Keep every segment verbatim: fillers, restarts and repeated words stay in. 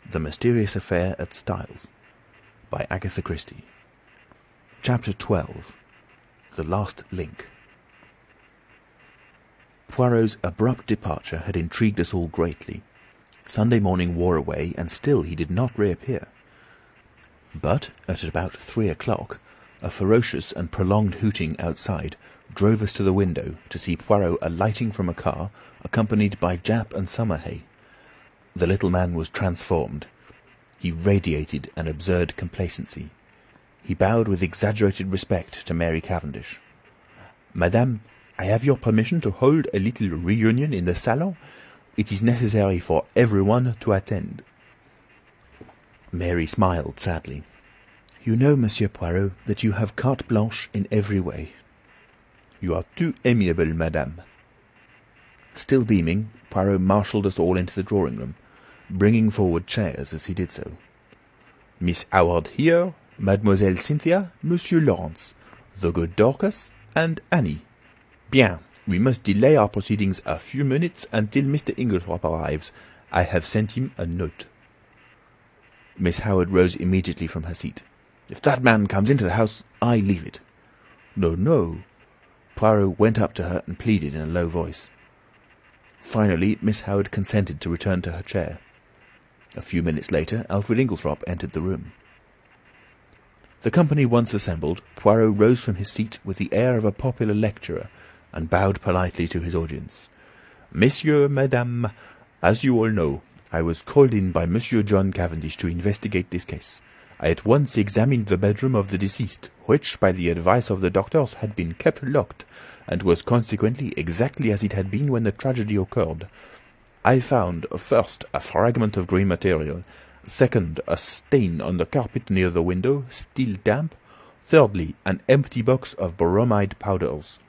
The Mysterious Affair at Styles by Agatha Christie. Chapter twelve. The Last Link. Poirot's abrupt departure had intrigued us all greatly. Sunday morning wore away, and still he did not reappear. But at about three o'clock, a ferocious and prolonged hooting outside drove us to the window to see Poirot alighting from a car, accompanied by Japp and Summerhay. The little man was transformed. He radiated an absurd complacency. He bowed with exaggerated respect to Mary Cavendish. "Madame, I have your permission to hold a little reunion in the salon. It is necessary for everyone to attend." Mary smiled sadly. "You know, Monsieur Poirot, that you have carte blanche in every way." "You are too amiable, madame." Still beaming, Poirot marshalled us all into the drawing-room, bringing forward chairs as he did so. "Miss Howard here, Mademoiselle Cynthia, Monsieur Lawrence, the good Dorcas, and Annie. Bien, we must delay our proceedings a few minutes until Mister Inglethorpe arrives. I have sent him a note." Miss Howard rose immediately from her seat. "If that man comes into the house, I leave it." "No, no." Poirot went up to her and pleaded in a low voice. Finally, Miss Howard consented to return to her chair. A few minutes later, Alfred Inglethorpe entered the room. The company once assembled, Poirot rose from his seat with the air of a popular lecturer, and bowed politely to his audience. "Messieurs, Madame, as you all know, I was called in by Monsieur John Cavendish to investigate this case. I at once examined the bedroom of the deceased, which, by the advice of the doctors, had been kept locked, and was consequently exactly as it had been when the tragedy occurred. I found, first, a fragment of green material; second, a stain on the carpet near the window, still damp; thirdly, an empty box of bromide powders.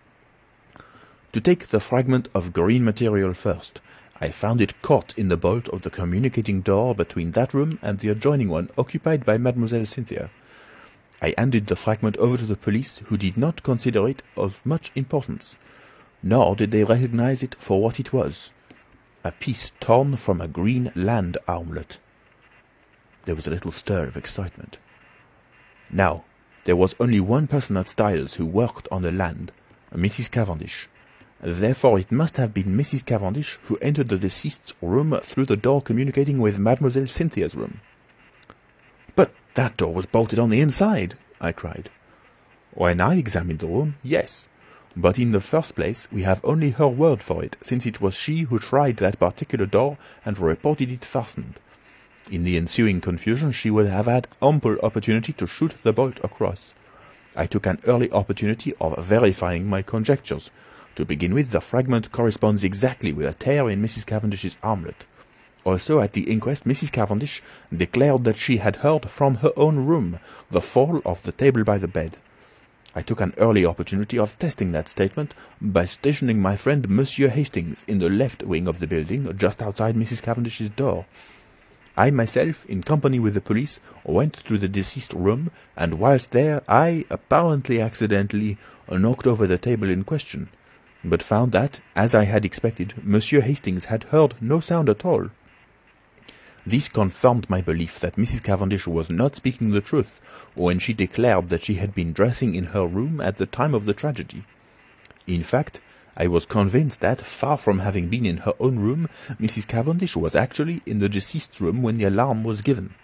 To take the fragment of green material first, I found it caught in the bolt of the communicating door between that room and the adjoining one occupied by Mademoiselle Cynthia. I handed the fragment over to the police, who did not consider it of much importance, nor did they recognize it for what it was, a piece torn from a green land armlet." There was a little stir of excitement. "Now, there was only one person at Styles who worked on the land, Missus Cavendish. Therefore it must have been Missus Cavendish who entered the deceased's room through the door communicating with Mademoiselle Cynthia's room." "But that door was bolted on the inside!" I cried. "When I examined the room, yes. But in the first place, we have only her word for it, since it was she who tried that particular door and reported it fastened. In the ensuing confusion she would have had ample opportunity to shoot the bolt across. I took an early opportunity of verifying my conjectures. To begin with, the fragment corresponds exactly with a tear in Missus Cavendish's armlet. Also, at the inquest, Missus Cavendish declared that she had heard from her own room the fall of the table by the bed. I took an early opportunity of testing that statement by stationing my friend Monsieur Hastings in the left wing of the building, just outside Missus Cavendish's door. I myself, in company with the police, went to the deceased's room, and whilst there, I, apparently accidentally, knocked over the table in question, but found that, as I had expected, Monsieur Hastings had heard no sound at all. This confirmed my belief that Missus Cavendish was not speaking the truth when she declared that she had been dressing in her room at the time of the tragedy. In fact, I was convinced that, far from having been in her own room, Missus Cavendish was actually in the deceased's room when the alarm was given."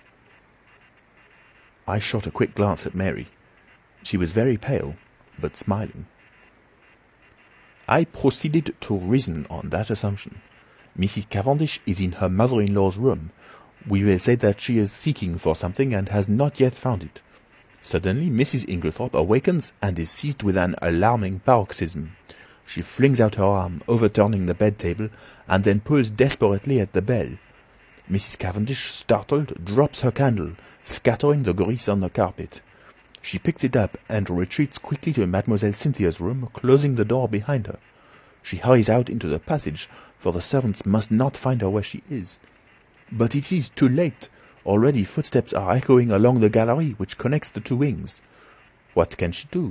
I shot a quick glance at Mary. She was very pale, but smiling. "I proceeded to reason on that assumption. Missus Cavendish is in her mother-in-law's room. We will say that she is seeking for something and has not yet found it. Suddenly Missus Inglethorpe awakens and is seized with an alarming paroxysm. She flings out her arm, overturning the bed-table, and then pulls desperately at the bell. Missus Cavendish, startled, drops her candle, scattering the grease on the carpet. She picks it up and retreats quickly to Mademoiselle Cynthia's room, closing the door behind her. She hurries out into the passage, for the servants must not find her where she is. But it is too late. Already footsteps are echoing along the gallery which connects the two wings. What can she do?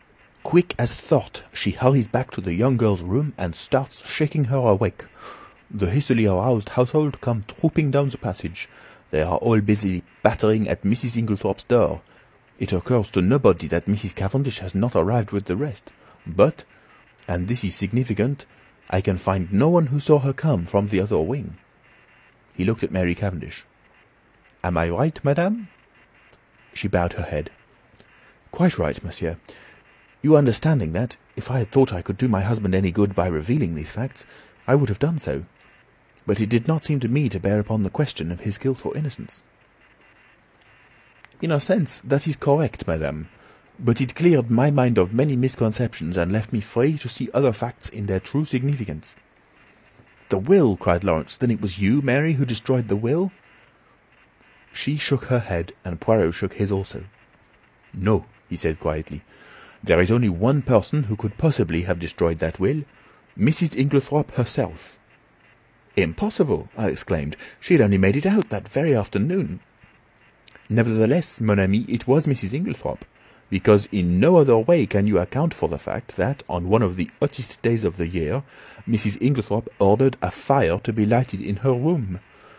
Quick as thought, she hurries back to the young girl's room and starts shaking her awake. The hastily aroused household come trooping down the passage. They are all busy battering at Missus Inglethorpe's door. It occurs to nobody that Missus Cavendish has not arrived with the rest. But, and this is significant, I can find no one who saw her come from the other wing." He looked at Mary Cavendish. "Am I right, madame?" She bowed her head. "Quite right, monsieur. You understanding that, if I had thought I could do my husband any good by revealing these facts, I would have done so. But it did not seem to me to bear upon the question of his guilt or innocence." "In a sense, that is correct, madame. But it cleared my mind of many misconceptions and left me free to see other facts in their true significance." "The will!" cried Lawrence. "Then it was you, Mary, who destroyed the will?" She shook her head, and Poirot shook his also. "No," he said quietly. "There is only one person who could possibly have destroyed that will. Missus Inglethorpe herself." "Impossible!" I exclaimed. "She had only made it out that very afternoon." "Nevertheless, mon ami, it was Missus Inglethorpe, because in no other way can you account for the fact that, on one of the hottest days of the year, Missus Inglethorpe ordered a fire to be lighted in her room."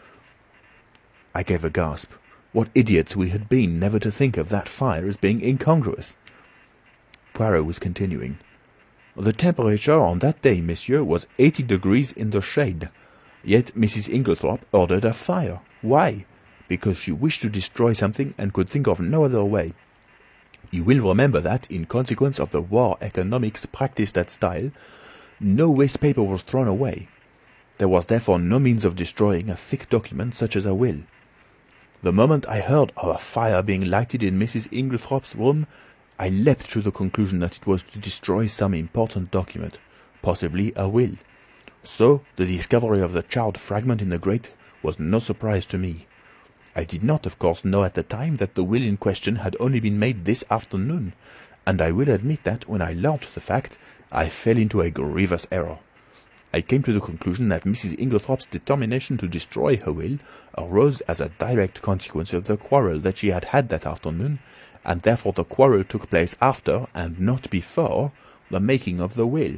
I gave a gasp. What idiots we had been never to think of that fire as being incongruous. Poirot was continuing. "The temperature on that day, monsieur, was eighty degrees in the shade. Yet Missus Inglethorpe ordered a fire. Why? Because she wished to destroy something and could think of no other way. You will remember that, in consequence of the war economics practised at Style, no waste paper was thrown away. There was therefore no means of destroying a thick document such as a will. The moment I heard of a fire being lighted in Missus Inglethorpe's room, I leapt to the conclusion that it was to destroy some important document, possibly a will. So the discovery of the charred fragment in the grate was no surprise to me. I did not, of course, know at the time that the will in question had only been made this afternoon, and I will admit that, when I learnt the fact, I fell into a grievous error. I came to the conclusion that Missus Inglethorpe's determination to destroy her will arose as a direct consequence of the quarrel that she had had that afternoon, and therefore the quarrel took place after, and not before, the making of the will.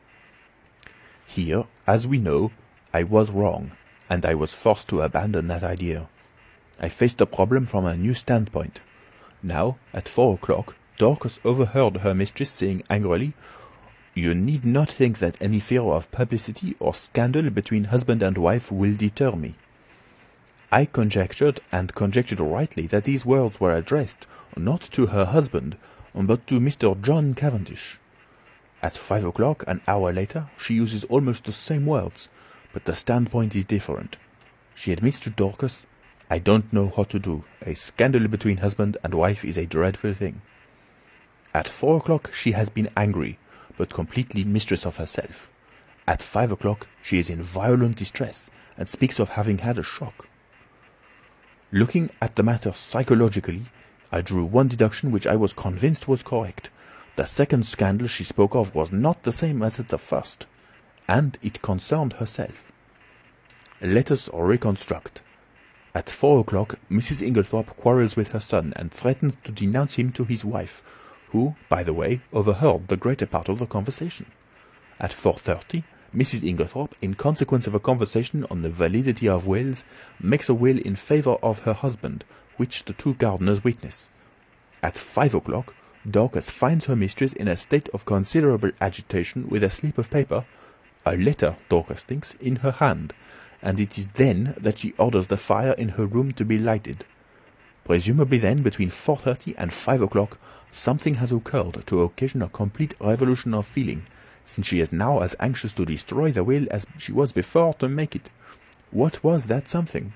Here, as we know, I was wrong, and I was forced to abandon that idea. I faced the problem from a new standpoint. Now, at four o'clock, Dorcas overheard her mistress saying angrily, "You need not think that any fear of publicity or scandal between husband and wife will deter me." I conjectured, and conjectured rightly, that these words were addressed, not to her husband, but to Mister John Cavendish. At five o'clock, an hour later, she uses almost the same words, but the standpoint is different. She admits to Dorcas, "I don't know what to do. A scandal between husband and wife is a dreadful thing." At four o'clock she has been angry, but completely mistress of herself. At five o'clock she is in violent distress, and speaks of having had a shock. Looking at the matter psychologically, I drew one deduction which I was convinced was correct. The second scandal she spoke of was not the same as at the first, and it concerned herself. Let us reconstruct. At four o'clock, Missus Inglethorpe quarrels with her son, and threatens to denounce him to his wife, who, by the way, overheard the greater part of the conversation. At four thirty, Missus Inglethorpe, in consequence of a conversation on the validity of wills, makes a will in favour of her husband, which the two gardeners witness. At five o'clock, Dorcas finds her mistress in a state of considerable agitation, with a slip of paper, a letter, Dorcas thinks, in her hand, and it is then that she orders the fire in her room to be lighted. Presumably then, between four thirty and five o'clock, something has occurred to occasion a complete revolution of feeling, since she is now as anxious to destroy the will as she was before to make it. What was that something?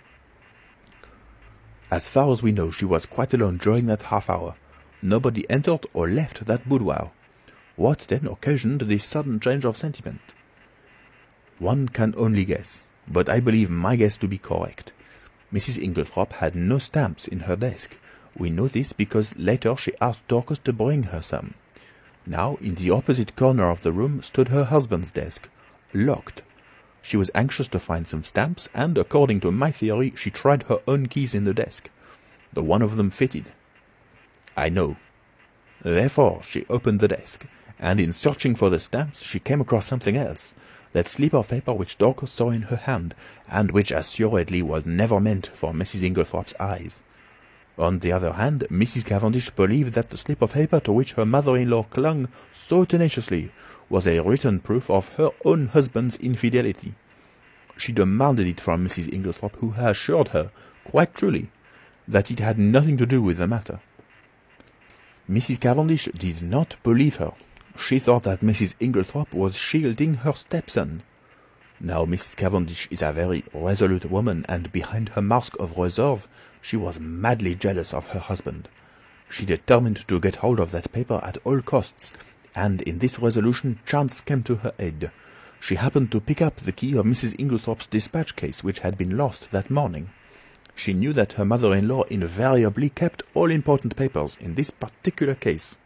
As far as we know, she was quite alone during that half hour. Nobody entered or left that boudoir. What then occasioned this sudden change of sentiment? One can only guess, but I believe my guess to be correct. Missus Inglethorpe had no stamps in her desk. We know this because later she asked Dorcas to bring her some. Now, in the opposite corner of the room stood her husband's desk, locked. She was anxious to find some stamps, and, according to my theory, she tried her own keys in the desk. The one of them fitted. I know. Therefore, she opened the desk, and in searching for the stamps, she came across something else. that slip of paper which Dorcas saw in her hand, and which assuredly was never meant for Missus Inglethorpe's eyes. On the other hand, Missus Cavendish believed that the slip of paper to which her mother-in-law clung so tenaciously was a written proof of her own husband's infidelity. She demanded it from Missus Inglethorpe, who assured her, quite truly, that it had nothing to do with the matter. Missus Cavendish did not believe her. She thought that Missus Inglethorpe was shielding her stepson. Now Missus Cavendish is a very resolute woman, and behind her mask of reserve she was madly jealous of her husband. She determined to get hold of that paper at all costs, and in this resolution chance came to her aid. She happened to pick up the key of Missus Inglethorpe's dispatch case, which had been lost that morning. She knew that her mother-in-law invariably kept all important papers in this particular case.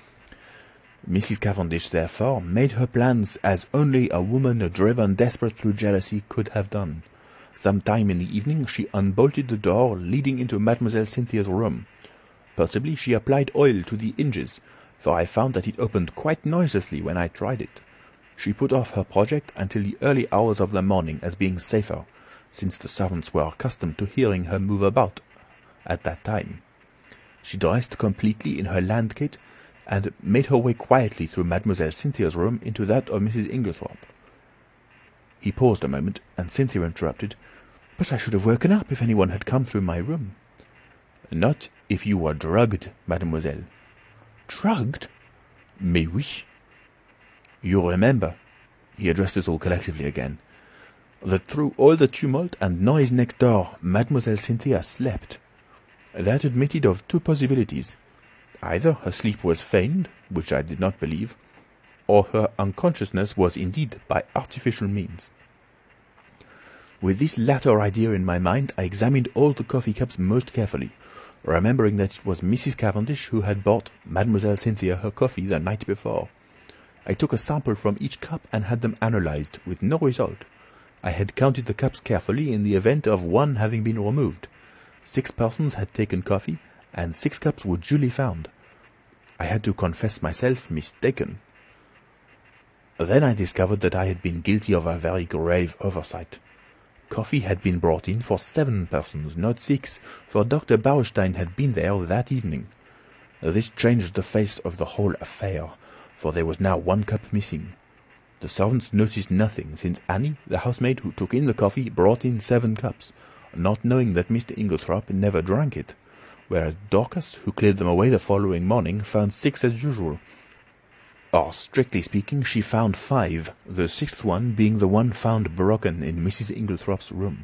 Missus Cavendish, therefore, made her plans as only a woman driven desperate through jealousy could have done. Some time in the evening she unbolted the door leading into Mademoiselle Cynthia's room. Possibly she applied oil to the hinges, for I found that it opened quite noiselessly when I tried it. She put off her project until the early hours of the morning, as being safer, since the servants were accustomed to hearing her move about at that time. She dressed completely in her land kit, and made her way quietly through Mademoiselle Cynthia's room into that of Missus Inglethorpe. He paused a moment, and Cynthia interrupted, "But I should have woken up if anyone had come through my room." "Not if you were drugged, mademoiselle." "Drugged?" "Mais oui." "You remember," he addressed us all collectively again, "that through all the tumult and noise next door, Mademoiselle Cynthia slept. That admitted of two possibilities. Either her sleep was feigned, which I did not believe, or her unconsciousness was indeed by artificial means. With this latter idea in my mind, I examined all the coffee cups most carefully, remembering that it was Missus Cavendish who had bought Mademoiselle Cynthia her coffee the night before. I took a sample from each cup and had them analysed, with no result. I had counted the cups carefully in the event of one having been removed. Six persons had taken coffee, and six cups were duly found. I had to confess myself mistaken. Then I discovered that I had been guilty of a very grave oversight. Coffee had been brought in for seven persons, not six, for Doctor Bauerstein had been there that evening. This changed the face of the whole affair, for there was now one cup missing. The servants noticed nothing, since Annie, the housemaid who took in the coffee, brought in seven cups, not knowing that Mister Inglethorpe never drank it, whereas Dorcas, who cleared them away the following morning, found six as usual. Or, strictly speaking, she found five, the sixth one being the one found broken in Missus Inglethorpe's room.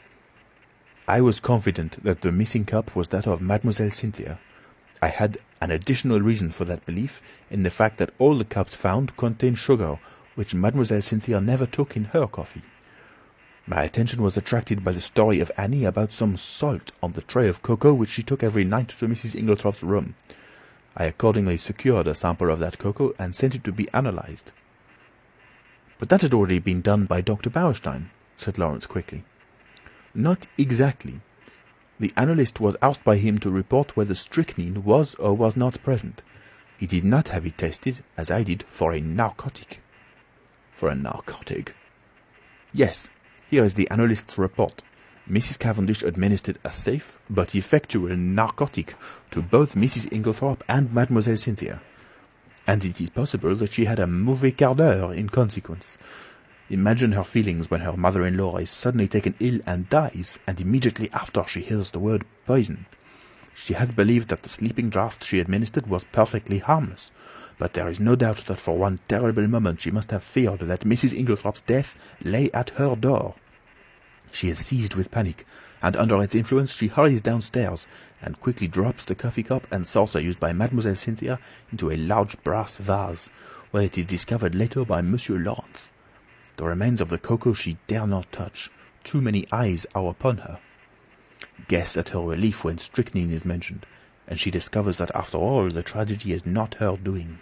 I was confident that the missing cup was that of Mademoiselle Cynthia. I had an additional reason for that belief in the fact that all the cups found contained sugar, which Mademoiselle Cynthia never took in her coffee. My attention was attracted by the story of Annie about some salt on the tray of cocoa which she took every night to Missus Inglethorpe's room. I accordingly secured a sample of that cocoa and sent it to be analysed. "But that had already been done by Doctor Bauerstein," said Lawrence quickly. "Not exactly. The analyst was asked by him to report whether strychnine was or was not present. He did not have it tested, as I did, for a narcotic." "For a narcotic?" "Yes. Here is the analyst's report. Missus Cavendish administered a safe but effectual narcotic to both Missus Inglethorpe and Mademoiselle Cynthia. And it is possible that she had a mauvais quart d'heure in consequence. Imagine her feelings when her mother-in-law is suddenly taken ill and dies, and immediately after she hears the word poison. She has believed that the sleeping draught she administered was perfectly harmless, but there is no doubt that for one terrible moment she must have feared that Missus Inglethorpe's death lay at her door. She is seized with panic, and under its influence she hurries downstairs, and quickly drops the coffee cup and saucer used by Mademoiselle Cynthia into a large brass vase, where it is discovered later by Monsieur Lawrence. The remains of the cocoa she dare not touch. Too many eyes are upon her. Guess at her relief when strychnine is mentioned, and she discovers that after all the tragedy is not her doing.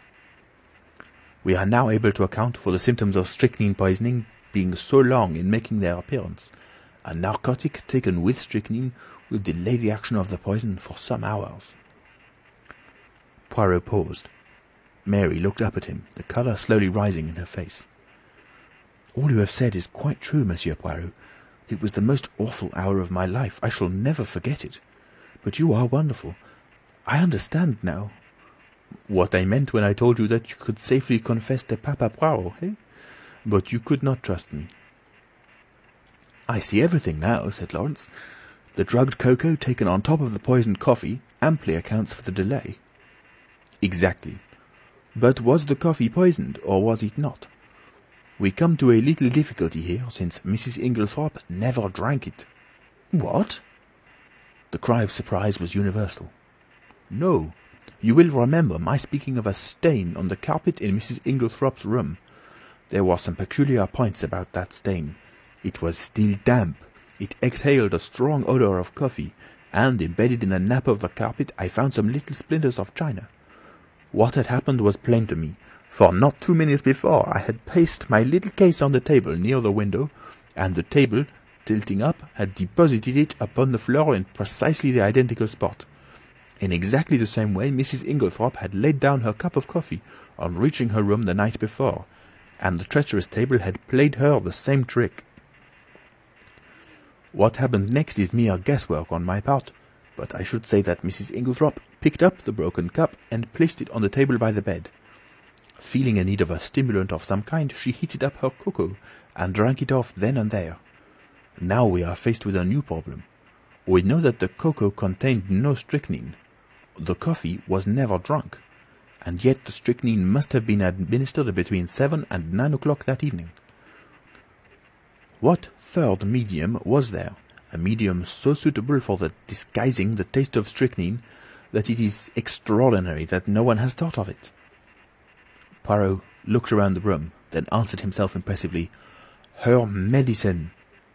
We are now able to account for the symptoms of strychnine poisoning being so long in making their appearance. A narcotic taken with strychnine will delay the action of the poison for some hours." Poirot paused. Mary looked up at him, the colour slowly rising in her face. All you have said is quite true, Monsieur Poirot. It was the most awful hour of my life. I shall never forget it. But you are wonderful. I understand now. What I meant when I told you that you could safely confess to Papa Poirot, eh? But you could not trust me. I see everything now, said Lawrence. The drugged cocoa taken on top of the poisoned coffee amply accounts for the delay. Exactly. But was the coffee poisoned, or was it not? We come to a little difficulty here, since Missus Inglethorpe never drank it. What? The cry of surprise was universal. No. You will remember my speaking of a stain on the carpet in Missus Inglethorpe's room. There were some peculiar points about that stain. It was still damp. It exhaled a strong odour of coffee, and embedded in the nap of the carpet I found some little splinters of china. What had happened was plain to me, for not two minutes before I had placed my little case on the table near the window, and the table, tilting up, had deposited it upon the floor in precisely the identical spot. In exactly the same way Missus Inglethorpe had laid down her cup of coffee on reaching her room the night before, and the treacherous table had played her the same trick. What happened next is mere guesswork on my part, but I should say that Missus Inglethorpe picked up the broken cup and placed it on the table by the bed. Feeling in need of a stimulant of some kind, she heated up her cocoa and drank it off then and there. Now we are faced with a new problem. We know that the cocoa contained no strychnine. The coffee was never drunk, and yet the strychnine must have been administered between seven and nine o'clock that evening. What third medium was there? A medium so suitable for the disguising the taste of strychnine that it is extraordinary that no one has thought of it. Poirot looked around the room, then answered himself impressively, "Her medicine."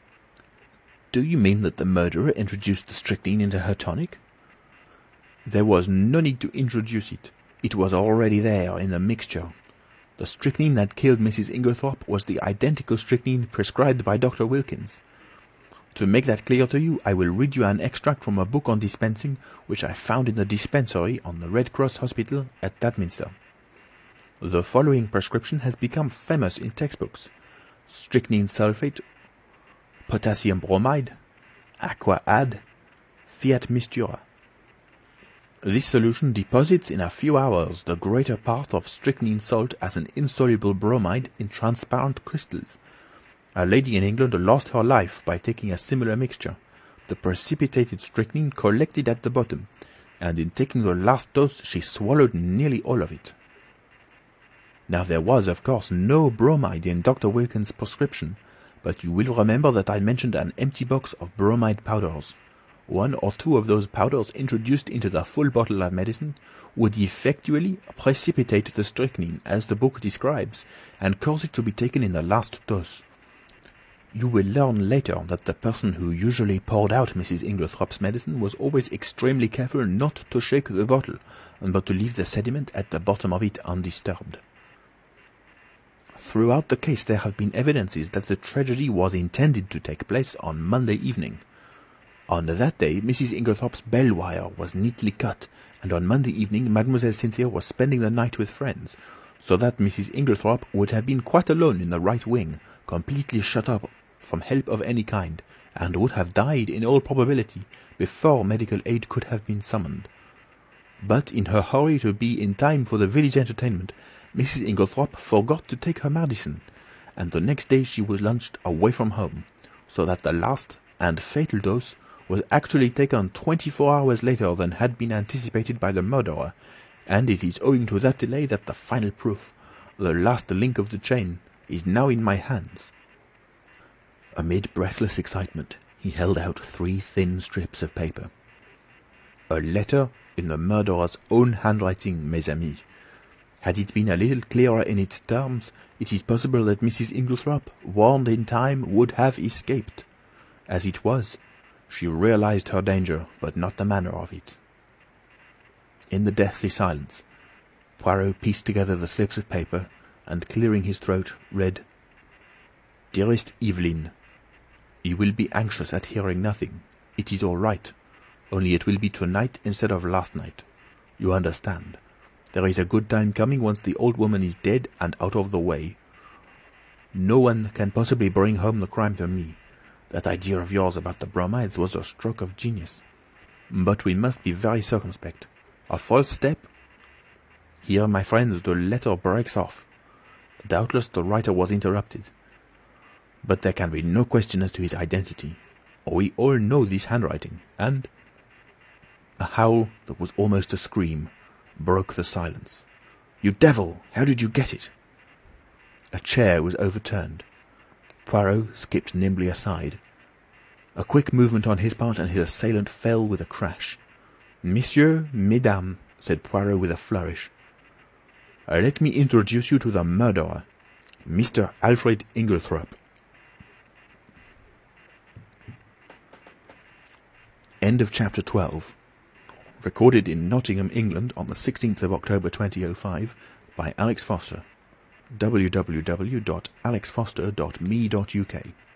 "Do you mean that the murderer introduced the strychnine into her tonic?" "There was no need to introduce it. It was already there in the mixture. The strychnine that killed Missus Inglethorpe was the identical strychnine prescribed by Doctor Wilkins. To make that clear to you, I will read you an extract from a book on dispensing, which I found in the dispensary on the Red Cross Hospital at Dadminster. The following prescription has become famous in textbooks: strychnine sulfate, potassium bromide, aqua add, fiat mistura. This solution deposits in a few hours the greater part of strychnine salt as an insoluble bromide in transparent crystals. A lady in England lost her life by taking a similar mixture. The precipitated strychnine collected at the bottom, and in taking the last dose she swallowed nearly all of it. Now there was, of course, no bromide in Doctor Wilkins' prescription, but you will remember that I mentioned an empty box of bromide powders. One or two of those powders introduced into the full bottle of medicine would effectually precipitate the strychnine, as the book describes, and cause it to be taken in the last dose. You will learn later that the person who usually poured out Missus Inglethorpe's medicine was always extremely careful not to shake the bottle, but to leave the sediment at the bottom of it undisturbed. Throughout the case there have been evidences that the tragedy was intended to take place on Monday evening. On that day Missus Inglethorpe's bell wire was neatly cut, and on Monday evening Mademoiselle Cynthia was spending the night with friends, so that Missus Inglethorpe would have been quite alone in the right wing, completely shut up from help of any kind, and would have died in all probability before medical aid could have been summoned. But in her hurry to be in time for the village entertainment, Missus Inglethorpe forgot to take her medicine, and the next day she was lunched away from home, so that the last and fatal dose was actually taken twenty-four hours later than had been anticipated by the murderer, and it is owing to that delay that the final proof, the last link of the chain, is now in my hands." Amid breathless excitement, he held out three thin strips of paper. "A letter in the murderer's own handwriting, mes amis. Had it been a little clearer in its terms, it is possible that Missus Inglethorpe, warned in time, would have escaped. As it was, she realized her danger, but not the manner of it." In the deathly silence, Poirot pieced together the slips of paper, and clearing his throat, read, "Dearest Eveline, you will be anxious at hearing nothing. It is all right, only it will be tonight instead of last night. You understand. There is a good time coming once the old woman is dead and out of the way. No one can possibly bring home the crime to me. That idea of yours about the bromides was a stroke of genius. But we must be very circumspect. A false step... Here, my friends, the letter breaks off. Doubtless the writer was interrupted. But there can be no question as to his identity. We all know this handwriting, and... A howl that was almost a scream broke the silence. "You devil! How did you get it?" A chair was overturned. Poirot skipped nimbly aside. A quick movement on his part, and his assailant fell with a crash. "Messieurs, mesdames," said Poirot with a flourish, "let me introduce you to the murderer, Mister Alfred Inglethorpe." End of chapter twelve. Recorded in Nottingham, England, on the sixteenth of October twenty oh five, by Alex Foster. w w w dot alex foster dot me dot u k